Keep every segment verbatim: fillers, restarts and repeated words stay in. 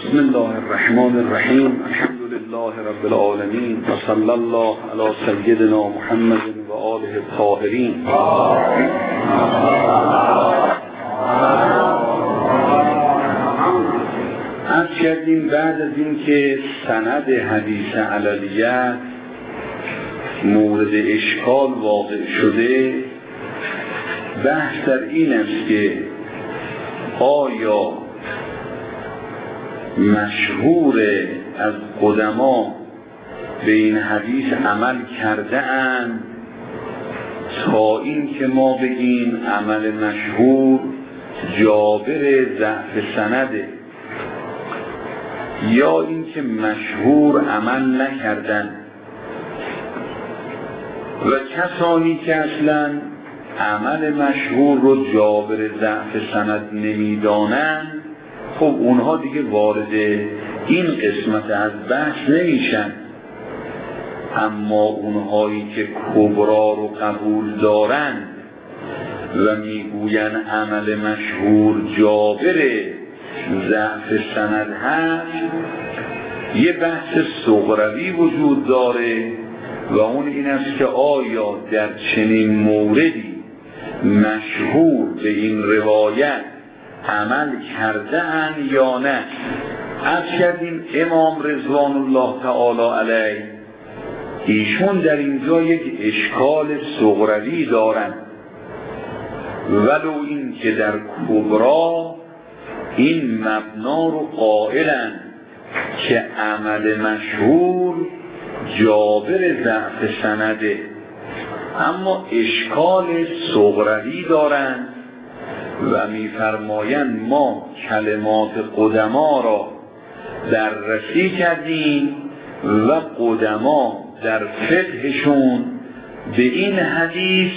بسم الله الرحمن الرحیم. الحمد لله رب العالمین و صلی الله علی سیدنا محمد و آله الطاهرین. عرض کردیم بعد از این که سند حدیث عللیت مورد اشکال واقع شده، بحث در این است که آیا مشهور از قدما به این حدیث عمل کرده اند تا این که ما بگیم عمل مشهور جابر ضعف سنده، یا این که مشهور عمل نکردن و کسانی که اصلا عمل مشهور رو جابر ضعف سند نمیدانند، خب اونها دیگه وارد این قسمت از بحث نمیشن. اما اونهایی که کبرا رو قبول دارند و میگوین عمل مشهور جابر ضعف سند هست، یه بحث صغروی وجود داره و اون این است که آیا در چنین موردی مشهور به این روایت عمل کرده اند یا نه. عرض کردیم امام رضوان الله تعالی علیه ایشون در اینجا یک اشکال صغروی دارند، ولو این که در کبرا این مبنا رو قائلند که عمل مشهور جابر ضعف سنده، اما اشکال صغروی دارند و میفرمایند ما کلمات قدما را بررسی کردیم و قدما در فقهشون به این حدیث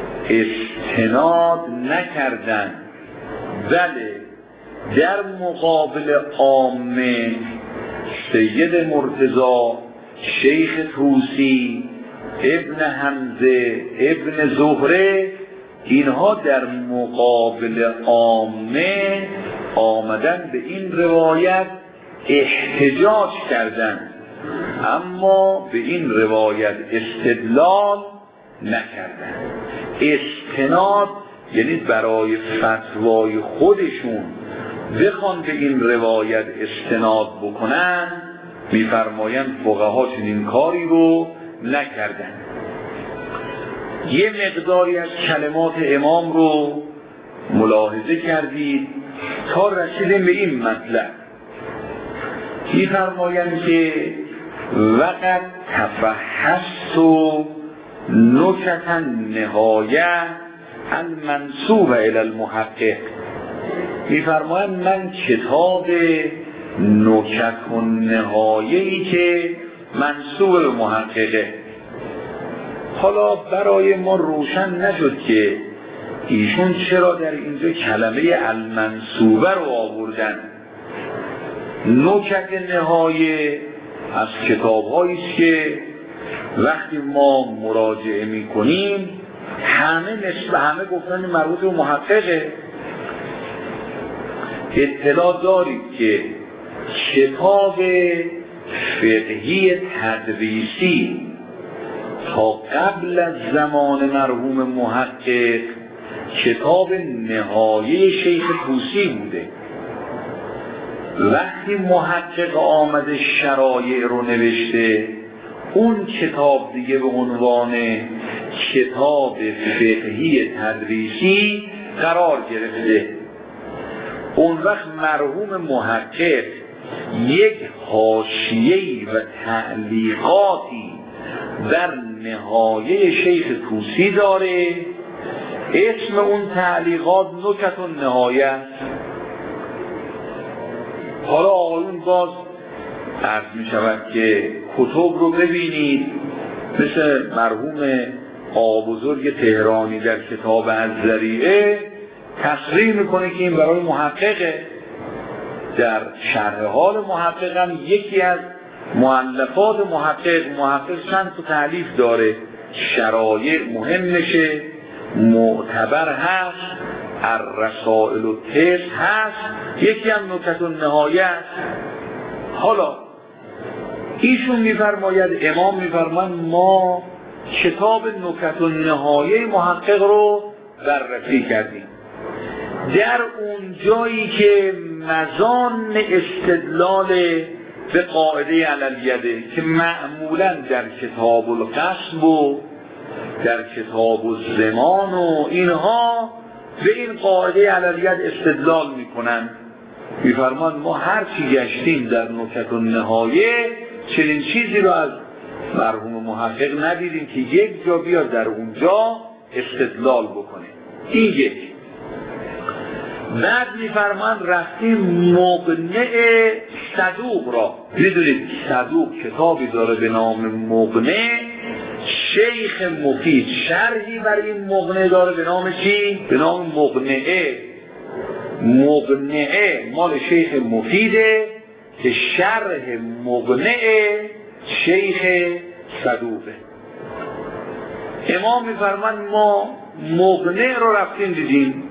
استناد نکردند، بله در مقابل عامه سید مرتضی، شیخ طوسی، ابن حمزه، ابن زهره، اینها در مقابل عامه آمدن به این روایت احتجاج کردند، اما به این روایت استدلال نکردند. استناد یعنی برای فتوای خودشون بخوان به این روایت استناد بکنن، میفرمایند فقها چنین کاری رو نکردن. یه مقداری از کلمات امام رو ملاحظه کردید تا رسیدیم به این مطلب. میفرمایند که وقت تفحصت و نکتا نهایه المنسوب الی المحقق. میفرمایند من کتاب نکت و نهایه‌ای که منسوب به محققه، حالا برای ما روشن نشد که ایشون چرا در اینجا کلمه المنسوبه رو آوردن. نکت نهایه از کتاب‌هایی است که وقتی ما مراجعه می‌کنیم همه نسبت همه گفتن مربوط به محققه. اطلاع دارید که کتاب فقهی تدریسی تا قبل از زمان مرحوم محقق کتاب نهایه شیخ طوسی بوده. وقتی محقق آمده شرایع رو نوشته، اون کتاب دیگه به عنوان کتاب فقهی تدریسی قرار گرفته. اون وقت مرحوم محقق یک حاشیه‌ای و تعلیقاتی در نهایه شیخ طوسی داره، اسم اون تعلیقات نکت و نهایه است. حالا آقایون باز عرض می شود که کتب رو ببینید، مثل مرحوم آقا بزرگ تهرانی در کتاب از ذریعه تصریح میکنه که این برای محققه. در شرح حال محقق هم یکی از مؤلفات محقق، محقق چند تا تالیف داره، شرایع مهمشه، معتبر هست، الرسائل و تست هست، یکی هم نکت و نهایه است. حالا ایشون میفرماید، امام میفرماید ما کتاب نکت النهایه محقق رو بررسی کردیم. در اون جایی که مزان استدلال به قاعده علیه که معمولا در کتاب القسم و در کتاب الزمان و اینها به این قاعده علیه استدلال میکنن، میفرمان ما هر چی گشتیم در نکت النهایه چنین چیزی رو از مرحوم محقق ندیدیم که یک جا بیاد در اونجا استدلال بکنه. این یک. بعد میفرمان رفتیم مقنع صدوق را. میدونید صدوق کتابی داره به نام مقنع، شیخ مفید شرحی بر این مقنع داره به نام چی؟ به نام مقنعه. مقنعه مال شیخ مفیده که شرح مقنعه شیخ صدوقه. امام میفرمان ما مقنع رو رفتیم دیدیم،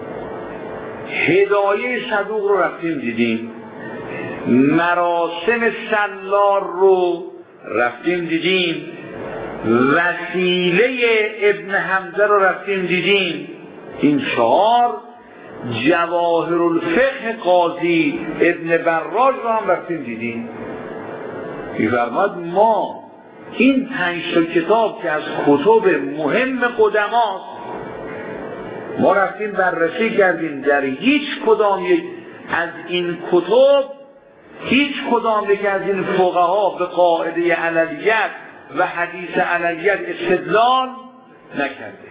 هدایه صدوق رو رفتیم دیدیم، مراسم سلار رو رفتیم دیدیم، وسیله ابن حمزه رو رفتیم دیدیم. این چهار جواهر الفقه قاضی ابن براج رو هم رفتیم دیدیم. می‌فرماد ما این پنج تا کتاب که از کتب مهم قدماست ما رفتیم بررسی کردیم، در هیچ کدام یک از این کتب هیچ کدام یک از این فقها به قاعده علیت و حدیث علیت استدلال نکرده.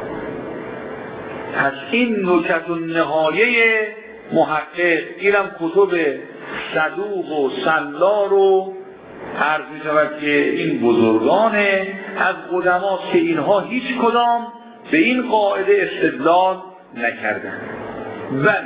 از این نکت النهایه محقق اینم کتب صدوق و سلار و عرض می شود که این بزرگان از قدماست که اینها هیچ کدام به این قاعده استدلال نکردن. بله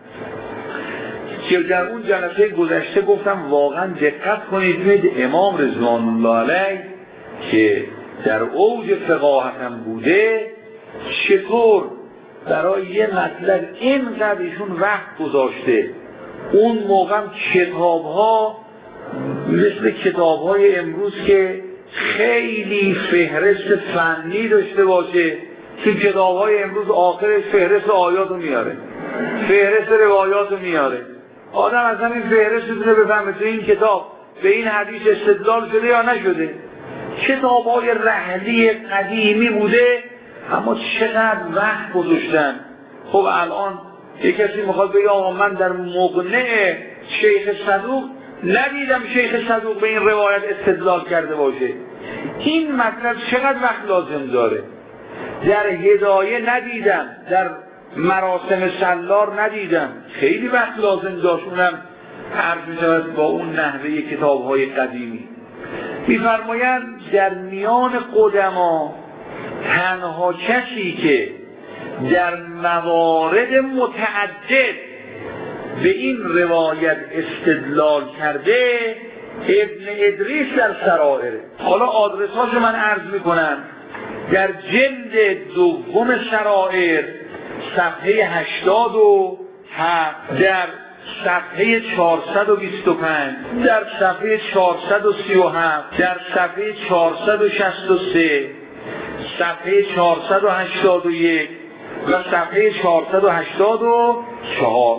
که در اون جلسه گذشته گفتم واقعا دقت کنید، ببینید امام رضوان الله علیه که در اوج فقاهتم بوده چطور برای یه مطلب اینقدر ایشون وقت گذاشته. اون موقع کتاب ها مثل کتاب های امروز که خیلی فهرست فنی داشته باشه، چون کتاب های امروز آخرش فهرست آیات رو میاره، فهرست روایات رو میاره. آدم از همین فهرست بتونه بفهمه تو این کتاب به این حدیث استدلال شده یا نشده. کتاب های رحلی قدیمی بوده اما چقدر وقت گذاشتن. خب الان یک کسی میخواد بگه آقا من در مقنع شیخ صدوق ندیدم شیخ صدوق به این روایت استدلال کرده باشه. این مطلب چقدر وقت لازم داره. در هدایه ندیدم، در مراسم سلار ندیدم، خیلی وقت لازم داشت. اونم عرض می‌شود با اون نحوه کتاب‌های قدیمی. می‌فرمایند در میان قدما تنها کسی که در موارد متعدد به این روایت استدلال کرده ابن ادریس در سرائره. حالا آدرساشو من عرض میکنم. در جلد دوم سرائر صفحه هشتاد و هفت، در صفحه چهارصد و بیست و پنج، در صفحه چهارصد و سی و هفت، در صفحه چهارصد و شصت و سه، صفحه چهارصد و هشتاد و یک و صفحه چهارصد و هشتاد و چهار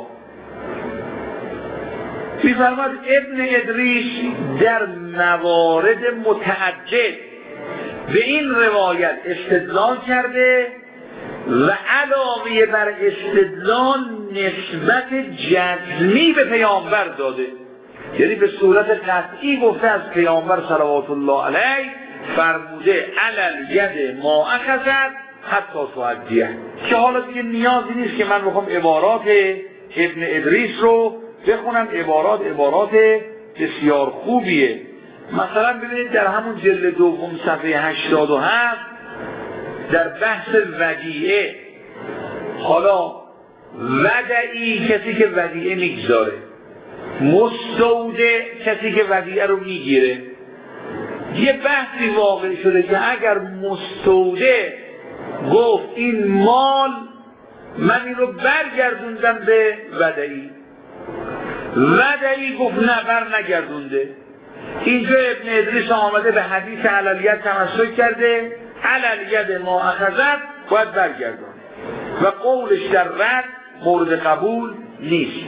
می‌فرماید ابن ادریس در موارد متعدد به این روایت استدلال کرده و علاوه بر استدلال نسبت جزمی به پیامبر داده، یعنی به صورت قطعی گفته از پیامبر صلوات الله علیه فرموده علل ید ما اخذت حتی تؤدیه، که حالا دیگه نیازی نیست که من بخوام عبارات ابن ادریس رو بخونم. عبارات عبارات بسیار خوبیه. مثلا ببینید در همون جلد دوم صفحه هشتاد و هفت در بحث ودیعه، حالا ودعی کسی که ودیعه میگذاره، مستوده کسی که ودیعه رو میگیره. یه بحثی واقع شده که اگر مستوده گفت این مال من این رو برگردوندم به ودعی، ودعی گفت نه بر نگردونده. اینجا ابن ادریس آمده به حدیث علیت تمسک کرده، علیت ما اخذت باید برگردونه و قولش در رد مورد قبول نیست.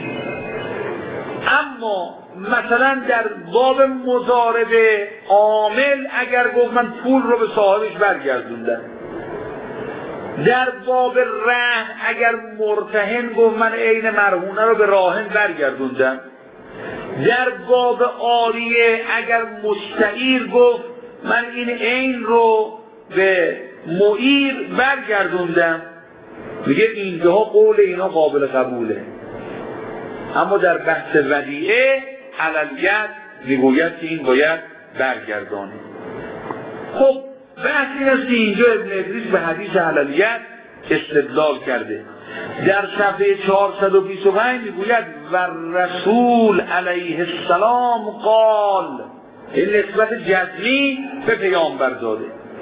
اما مثلا در باب مضاربه عامل اگر گفت من پول رو به صاحبش برگردوندم، در باب رهن اگر مرتهن گفت من عین مرهونه رو به راهن برگردوندم، در باب عاریه اگر مستعیر گفت من این عین رو به معیر برگردوندم، میگه اینجاها قول اینا قابل قبوله. اما در بحث ودیعه علیت میگوید که این باید برگردانه. خب بحث این است که اینجا ابن ادریس به حدیث علیت استدلال کرده. در صفحه چهارصد و بیست و پنج میگوید و رسول علیه السلام قال، این نسبت جزمی به پیامبر داده.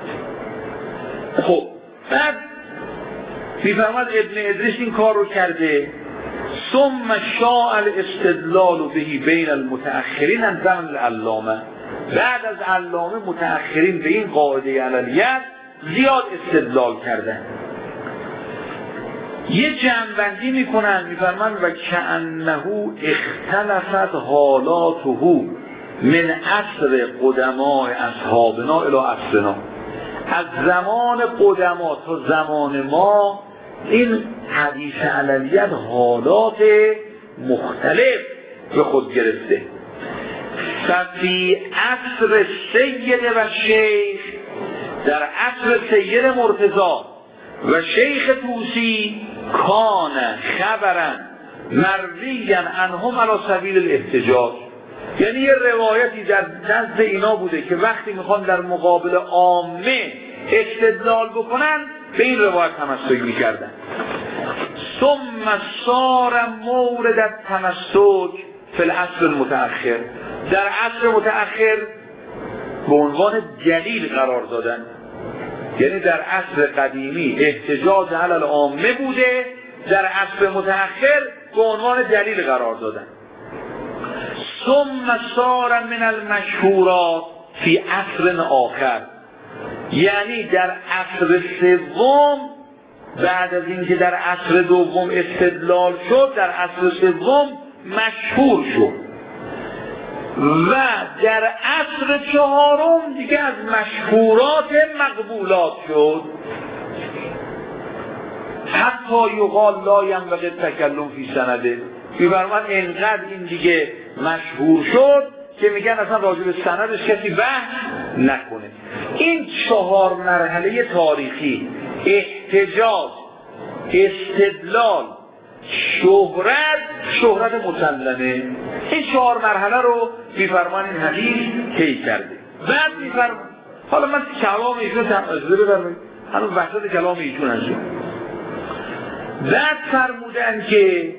خب بعد میفرماد ابن ادریس این کار رو کرده. ثم شاء الاستدلال بهی بین المتأخرین عن زمن العلامه، بعد از علامه متأخرین به این قاعده علیت زیاد استدلال کردن. یه جمع‌بندی میکنن میفرمان و کأنه اختلفت حالاته من عصر قدماء اصحابنا الی عصرنا، از زمان قدما تا زمان ما این حدیث علیت حالات مختلف به خود گرفته. فی عصر سید و شیخ، در عصر سید مرتضی و شیخ طوسی کان خبرن مرویا عنهم علی سبیل الاحتجاج، یعنی یه روایتی در نزد اینا بوده که وقتی میخوان در مقابل عامه استدلال بکنن به این روایت تمسک میکردن. ثم صار مورد التمسک فی العصر المتأخر، در عصر متأخر به عنوان دلیل قرار دادن. یعنی در عصر قدیمی احتجاج علی العامه بوده، در عصر متأخر به عنوان دلیل قرار دادن. ثم صار من المشهورات فی عصر آخر، یعنی در عصر سوم بعد از اینکه در عصر دوم استدلال شد در عصر سوم مشهور شد و در عصر چهارم دیگه از مشهورات مقبولات شد. حتی یقال لا ینبغی التکلم فی سنده، می‌فرمان انقدر این دیگه مشهور شد که میگن اصلا راجع به سندش کسی بحث نکنه. این چهار مرحله تاریخی، احتجاج، استدلال، شهرت، شهرت مسلمه، این چهار مرحله رو میفرمان این حدیث طی کرده. بعد میفرمان، حالا من کلام ایشون تمزده ببرمید، هنوز وحشت کلام ایشون هستیم. بعد فرمودن که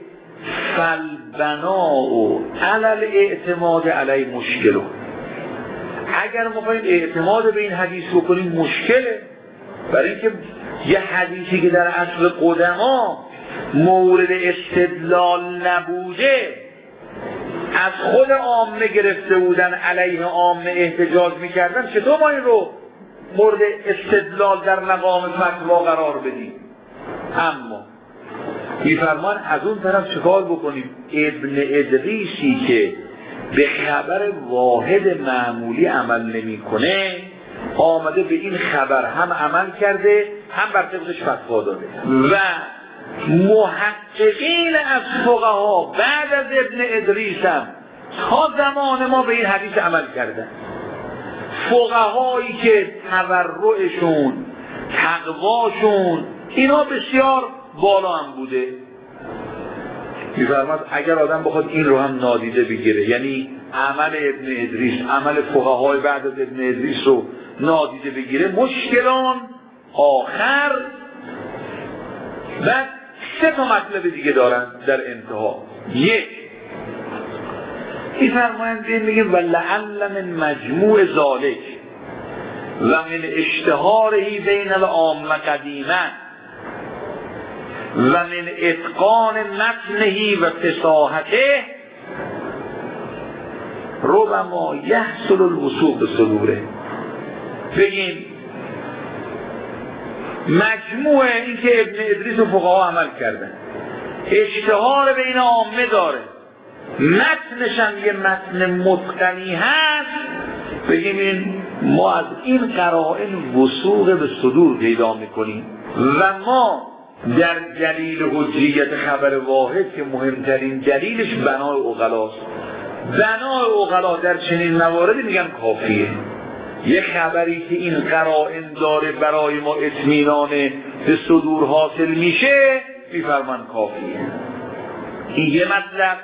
فالبناء علی الاعتماد علی مشکل، اگر ما خواهیم اعتماد به این حدیث بکنیم مشکله، برای اینکه یه حدیثی که در عصر قدما مورد استدلال نبوده از خود عامه گرفته بودن علیه عامه احتجاج میکردن، چطور ما این رو مورد استدلال در مقام فتوا قرار بدیم؟ اما میفرمان از اون طرف چکار بکنیم؟ ابن ادریسی که به خبر واحد معمولی عمل نمی کنه آمده به این خبر هم عمل کرده هم بر طبقش فتوا داده و محققین از فقها بعد از ابن ادریس هم تا زمان ما به این حدیث عمل کردن. فقهایی که تورعشون، تقواشون اینا بسیار بالا هم بوده. می‌فرماد اگر آدم بخواد این رو هم نادیده بگیره، یعنی عمل ابن ادریس، عمل فقهای بعد از ابن ادریس رو نادیده بگیره، مشکلان آخر و سه تا مطلب دیگه دارن در انتها. یک، این فرماینده میگه ولعل من مجموع ذالک و من اشتهارهی بین العامه قدیما و من اتقان متنهی و فصاحته ربما یحصل الوثوق به صدوره. بگیم مجموع این که ابن ادریس و فقها عمل کردن اشتهار بین عامه داره، متنش هم یه متن متقنی هست، بگیم این ما از این قرائن وثوق به صدور پیدا میکنیم و ما در دلیل حجیت خبر واحد که مهمترین دلیلش بنای عقلاست، بنای عقلا در چنین مواردی میگن کافیه. یه خبری که این قرائن داره برای ما اطمینان به صدور حاصل میشه میفرمان کافیه. این یه مطلب.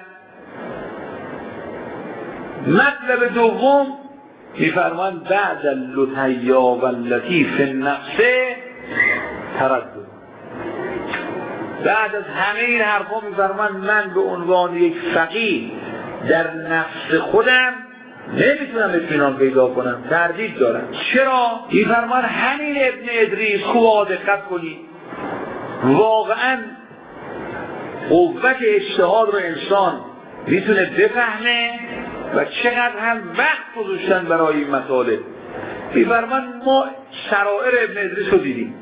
مطلب دوم میفرمان بعد اللطیا و اللطیف النفس تردد. بعد از همه این حرفا میفرمان من به عنوان یک فقیه در نفس خودم نمیتونم اطمینان پیدا کنم، تردید دارم. چرا؟ میفرمان همین ابن ادریس خوب دقت کنید، واقعا قوت اجتهاد رو انسان میتونه بفهمه و چقدر هم وقت گذاشتن برای این مطالب. میفرمان ما شرائع ابن ادریس رو دیدیم،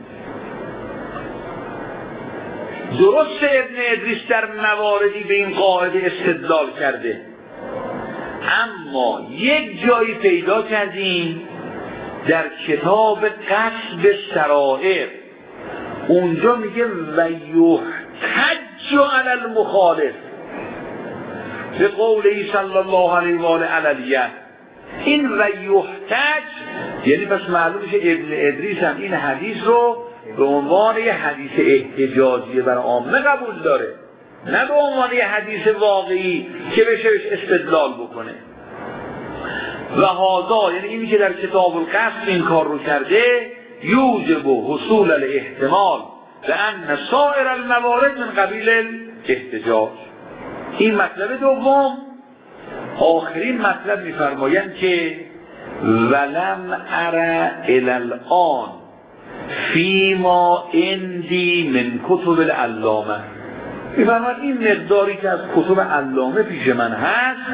درست ابن ادریس در مواردی به این قاعده استدلال کرده، اما یک جایی پیدا کردیم در کتاب قصد سرائر، اونجا میگه و یحتج علی المخالف به قوله صلی الله علیه و آله علیه. این و یحتج یعنی پس معلوم میشه ابن ادریس هم این حدیث رو به عنوان یه حدیث احتجاجی برای عامه قبول داره، نه به عنوان یه حدیث واقعی که بشه استدلال بکنه. و هذا یعنی اینی که در کتاب القصد این کار رو کرده یوجب حصول الاحتمال لأن سائر الموارد من قبیل الاحتجاج. این مطلب دوم. آخرین مطلب میفرمایند که ولم ارى الی الان فیما عندی من کتب العلامه. میفرمایند این مقداری که از کتب علامه پیش من هست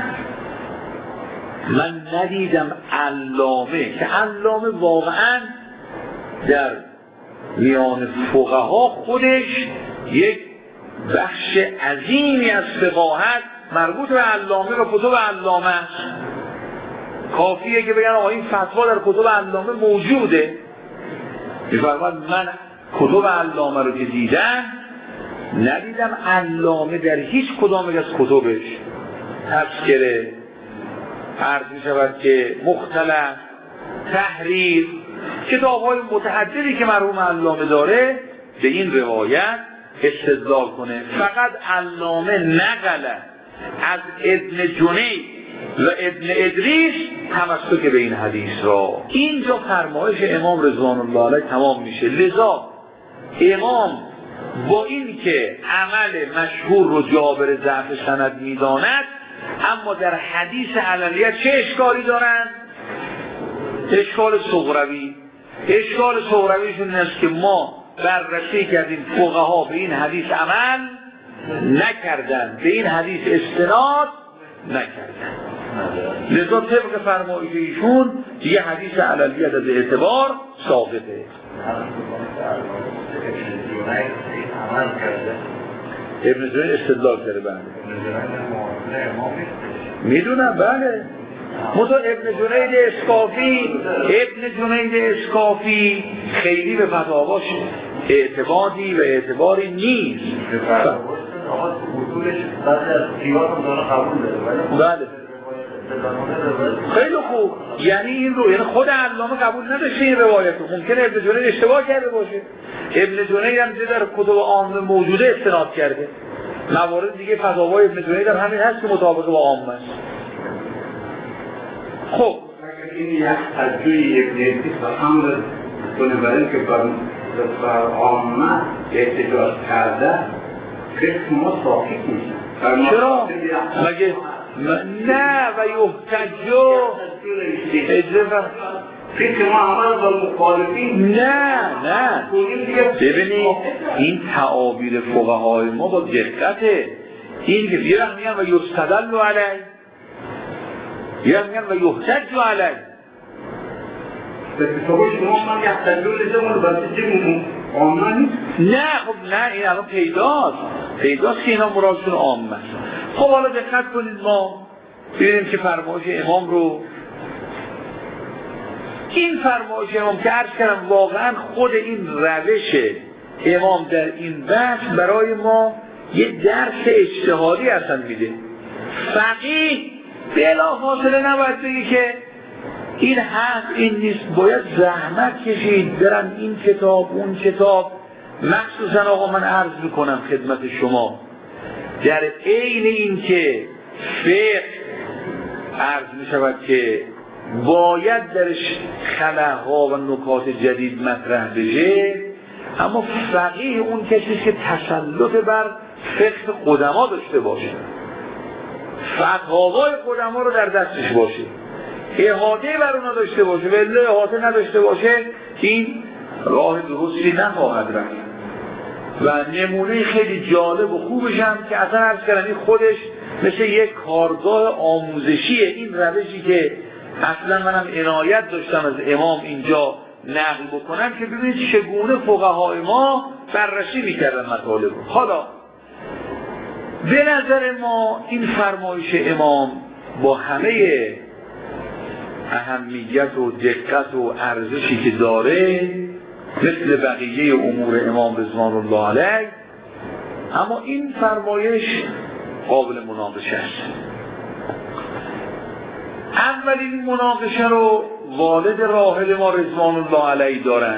من ندیدم علامه، که علامه واقعا در میان فقها خودش یک بخش عظیمی از فقاهت مربوط به علامه و کتب علامه است. کافیه که بگن آقا این فتوا در کتب علامه موجوده. میفرماید من کتب علامه رو که دیدم ندیدم علامه در هیچ کدام از کتبش تذکره، عرض می شود که مختلف، تحریر، کتاب های متعددی که مرحوم علامه داره به این روایت استدلال کنه. فقط علامه نقل از ابن جنید و ابن ادریس تمسک به این حدیث را. اینجا فرمایش امام رضوان الله علیه تمام میشه. لذا امام با این که عمل مشهور رو جابر ضعف سند میداند، اما در حدیث عللیه چه اشکالی دارند؟ اشکال صغروی. اشکال صغرویشون این است که ما بررسی کردیم فقها به این حدیث عمل نکردن، به این حدیث استناد نکردن. لذا طبق فرمایش ایشون یه حدیث عللیه از اعتبار ثابته. ابن جنید استدلال کرده. بله میدونم، بله مثلا ابن جنید اسکافی ابن جنید اسکافی خیلی به فتاواش اعتمادی و اعتباری نیست. بله خیلی خوب. یعنی این رو یعنی خود علامه قبول نداشته این روایت رو. ممکنه ابن جنید اشتباه کرده باشه. ابن جنید هم در کتب عامه موجوده استناد کرده. موارد دیگه فتاوای ابن جنید هم همین هست که مطابق با عامه است. خب این یک تجوی ابن ادریس و امر کنه برای که بر عامه احتجاج کرده فکر ما ساکت میشه. چرا؟ مگه نه و یحتجو اجرا فکر ما عمل با مخالفین. نه نه ببینید این تعابیر فقهای ما با دقته. این که یه وقت میگن و یستدل علیه، یا میگن و یحتج علیه. بسیار شما من یحتج علیه واسه چی عامه نیست؟ نه خب نه این الان پیداست پیداست که اینا مرادشون عامه. خب حالا دقت کنید ما ببینیم که فرمایش امام رو، این فرمایش امام که عرض کردم واقعا خود این روش امام در این بحث برای ما یه درس اجتهادی اصلا میده. فقیه بلافاصله نباید بگی که این هست این نیست، باید زحمت کشید برن این کتاب اون کتاب. مخصوصا آقا من عرض میکنم خدمت شما در عین این که فقه عرض میشود که باید درش خلاها و نکات جدید مطرح بشه، اما فقیه اون کسی که تسلط بر فقه قدما داشته باشه، فتاوای قدما رو در دستش باشه، احاطه بر اونا داشته باشه. ولی احاطه نداشته باشه این راه درستی نخواهد رفت. و نمونه خیلی جالب و خوبش هم که اصلا عرض کردم این خودش مثل یک کارگاه آموزشیه. این روشی که اصلا منم عنایت داشتم از امام اینجا نقل بکنم که ببینید چگونه فقهای ما بررسی میکردن مطالب. حالا به نظر ما این فرمایش امام با همه اهمیت و دقت و ارزشی که داره مثل بقیه امور امام رضوان الله علیه، اما این فرمایش قابل مناقشه است. اولین مناقشه رو والد راحل ما رضوان الله علیه دارن.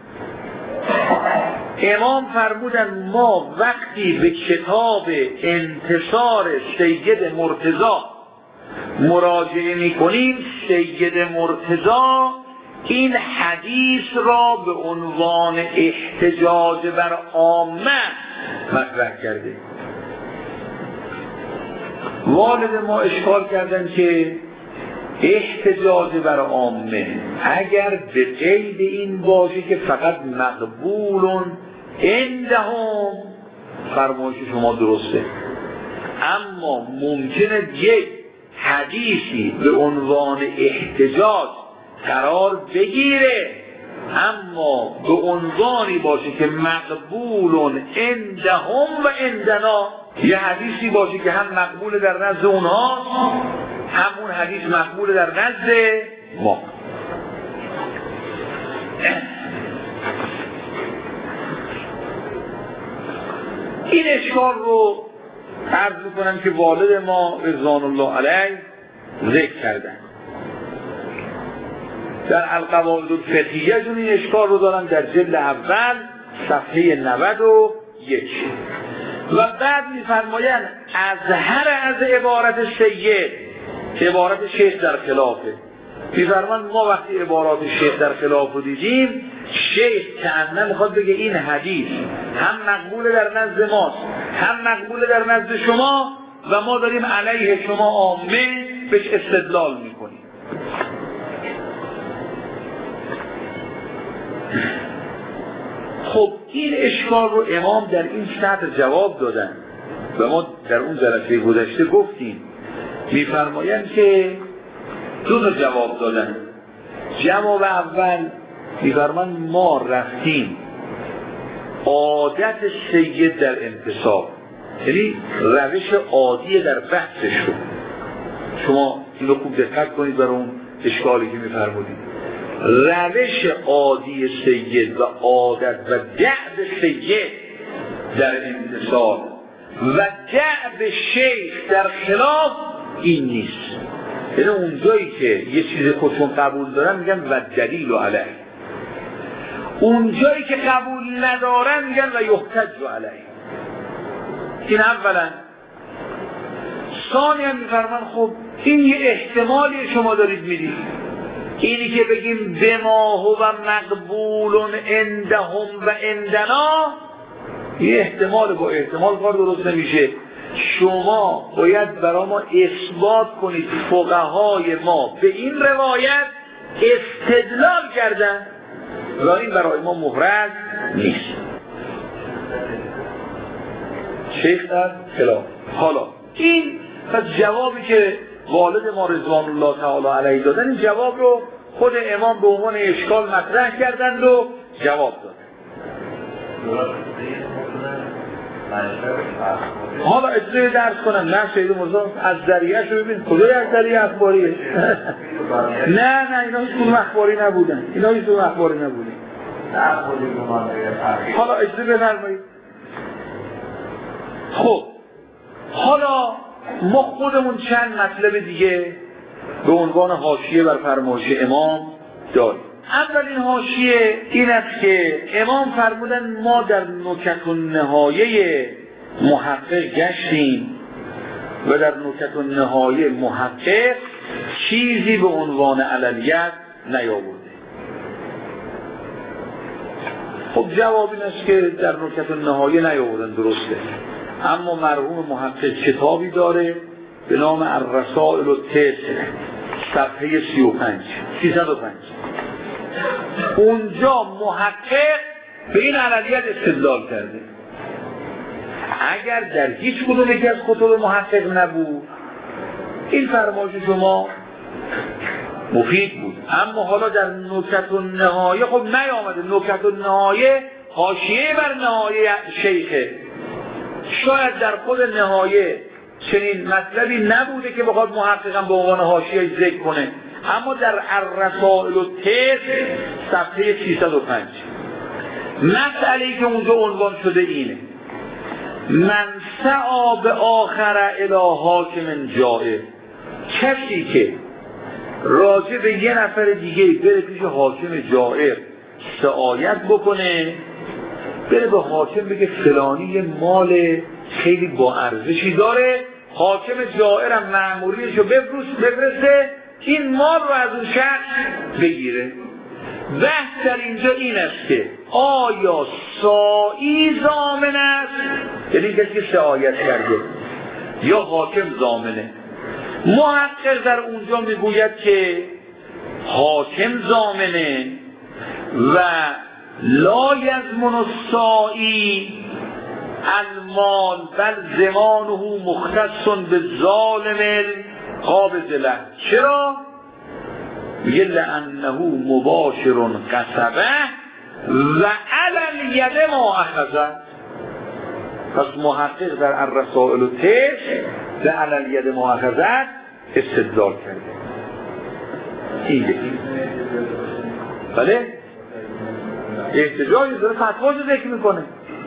امام فرمودن ما وقتی به کتاب انتصار سید مرتضی مراجعه میکنیم، سید مرتضی این حدیث را به عنوان احتجاج بر عامه مطرح کرده. والد ما اشکال کردن که احتجاج بر عامه اگر به قید این باشه که فقط مقبولون عندهم، فرمایش شما درسته، اما ممکنه یک حدیثی به عنوان احتجاج قرار بگیره اما به عنوانی باشه که مقبولون عندهم و عندنا، یه حدیثی باشه که هم مقبول در نزد اونها هم اون حدیث مقبول در نزد ما. این اشکال رو عرض میکنم که والد ما رضوان الله علیه ذکر کردن. در القواعد الفقهیه جون این اشکال رو دارن در جلد اول صفحه نود و یک و بعد میفرمایند اظهر از عبارت سید، عبارت شیخ در خلافه. میفرمایند ما وقتی عبارات شیخ در خلاف رو دیدیم، شیخ کأنه میخواد بگه این حدیث هم مقبول در نزد ماست هم مقبول در نزد شما و ما داریم علیه شما عامه بهش استدلال میکنیم. خب این اشکال رو امام در این سطر جواب دادن و ما در اون جلسه گذشته گفتیم. میفرمایند که دو تا جواب دادن. جواب اول میفرمایند ما رفتیم عادت سید در انتصاب، یعنی روش عادی در بحثش رو، شما اینو خوب دقت کنید برای اون اشکالی که میفرمودید، روش عادی سید و عادت و دعب سید در انتصاب و دعب شیخ در خلاف این نیست. یعنی اونجایی که یه چیز خودشون قبول دارن میگن و دلیل و علیه، اونجایی که قبول ندارن میگن و یحتج علیه. این اولا. ثانیا میفرمان خب این یه احتمالی شما دارید میدید، اینی که بگیم بما هو مقبول عندهم و عندنا، یه احتمال با احتمال کار درست نمیشه. شما باید برای ما اثبات کنید فقهای ما به این روایت استدلال کردن و این برای ما مفرد نیست. شیخ در خلاف. حالا این پس جوابی که والد ما رضوان الله تعالی علیه دادن، این جواب رو خود امام به عنوان اشکال مطرح کردند و جواب دادن. حالا اجازه درس کنم نه سید مرزا از ذریعه‌اش رو ببین کجای از ذریعه اخباریه. نه نه اینا هیچ کدوم اخباری نبودن، اینا هیچ کدوم اخباری نبودن. حالا اجازه بفرمایید. خب حالا ما خودمون چند مطلب دیگه به عنوان حاشیه بر فرمایش امام داریم. اولین حاشیه این است که امام فرمودن ما در نکت النهایه محقق گشتیم و در نکت النهایه محقق چیزی به عنوان عللیت نیاورده. خب جواب این است که در نکت النهایه نیاوردن، درسته، اما مرحوم محقق کتابی داره به نام الرسائل التسع صفحه سی و پنج سیصد و پنج. اونجا محقق به این عللیت استدلال کرده. اگر در هیچ کدوم یکی از کتب محقق نبود این فرمایش شما مفید بود، اما حالا در نکت النهایه خب نیامده. نکت النهایه حاشیه بر نهایه شیخه، شاید در خود نهایه چنین مطلبی نبوده که بخواد محققا به عنوان حاشیه ذکر کنه، اما در الرسائل التسع صفحه سیصد و پنج مسئله‌ای که اونجا عنوان شده اینه: من سعی به آخر الی حاکم جائر، کسی که راجع به یه نفر دیگه بره پیش حاکم جائر سعایت بکنه، بره به حاکم بگه فلانی یه مال خیلی با ارزشی داره، حاکم جائرم مأموریشو بفرسته این مال رو از اون شخص بگیره. بحث در اینجا این است که آیا سائی ضامن است، یعنی کسی که سعایت کرده، یا حاکم ضامنه؟ محقق در اونجا میگوید که حاکم ضامنه و لا یضمن السائی المال بل ضمانه مختص بالظالم قابض له. چرا؟ میگه لانه مباشر قصبه و علی الید ما اخذه. پس محقق در الرسائل التسع و علی الید ما اخذه استدلال کرده. این یکی. بله؟ احتجاجی داره فتواش ذکر میکنه.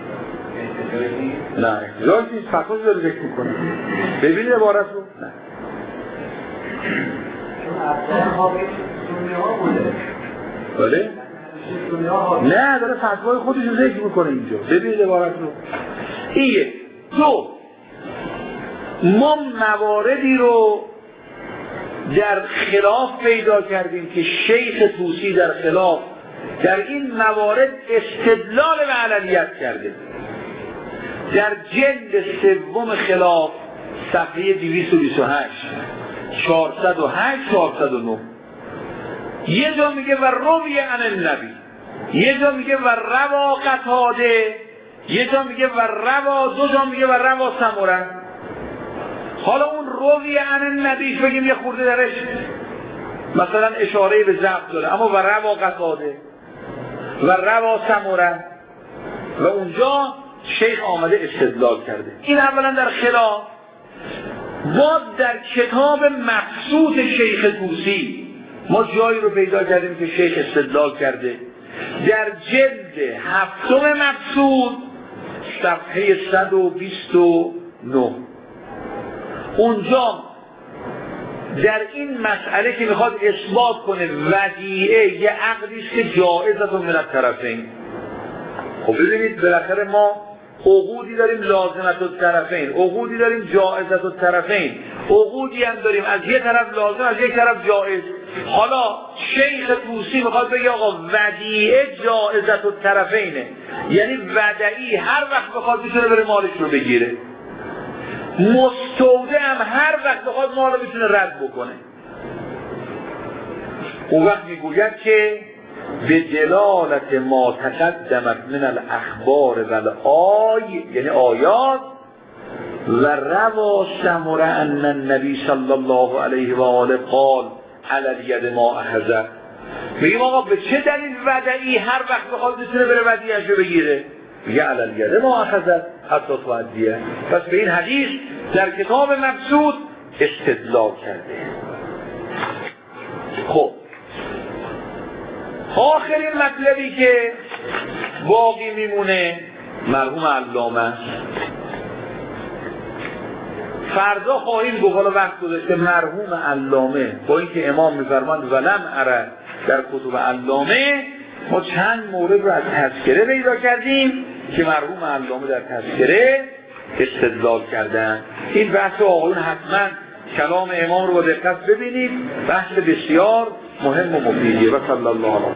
نه احتجاج نیست، فتواش داره ذکر میکنه. ببینید عبارت رو. نه بله؟ نه داره فتوای خودش رو ذکر میکنه اینجا. ببینید عبارت رو. این یک. دو، ما مواردی رو در خلاف پیدا کردیم که شیخ طوسی در خلاف در این موارد استدلال به عللیت کرده. در جلد سوم خلاف صفحه دویست و بیست و هشت چهارصد و هشت چهارصد و نه یه جا میگه و روی عن النبی، یه جا میگه و روا قتاده، یه جا میگه و روا، دو جا میگه و روا سمره. حالا اون روی عن النبی بگیم یه خورده درش مثلا اشاره به ضبط داره، اما و روا قتاده و روا سمره و اونجا شیخ آمده استدلال کرده. این اولا در خلاف. باز در کتاب مقصود شیخ طوسی ما جایی رو پیدا کردیم که شیخ استدلال کرده. در جلد هفتم مقصود صفحه صد و بیست و نه اونجا در این مسئله که میخواد اثبات کنه ودیعه یه عقدیست که جائزه من الطرفین. خب ببینید بالاخره ما عقودی داریم لازمت الطرفین، عقودی داریم جائزت الطرفین، عقودی هم داریم از یک طرف لازم از یک طرف جائز. حالا شیخ طوسی میخواد بگه آقا ودیعه جائزت الطرفینه، یعنی ودعی هر وقت بخواد میتونه بره مالش رو بگیره، مستودع هم هر وقت بخواد مال رو میتونه رد بکنه. اون وقت میگوید که به دلالت ما تقدمت من الاخبار و الآی، یعنی آیات و روا سمره ان النبی صلی الله علیه و آله قال علی الید ما اخذ. میگیم آقا به چه دلیل ودعی هر وقت بخواد میتونه بره ودیعشو بگیره؟ میگه علی الید ما اخذ حتی تودیه. پس به این حدیث در کتاب مقصود استدلال کرده. خب آخرین مطلبی که باقی میمونه مرحوم علامه، فردا خواهیم گفت، حالا وقت گذاشته، مرحوم علامه با اینکه امام میفرماند ولم اره در کتب علامه، ما چند مورد رو از تذکره پیدا کردیم که مرحوم علامه در تذکره استدلال کردن. این بحث آقایون حتما کلام امام رو با دقت ببینید، بحث بسیار مهم و مفیدیه. و صلی الله علیه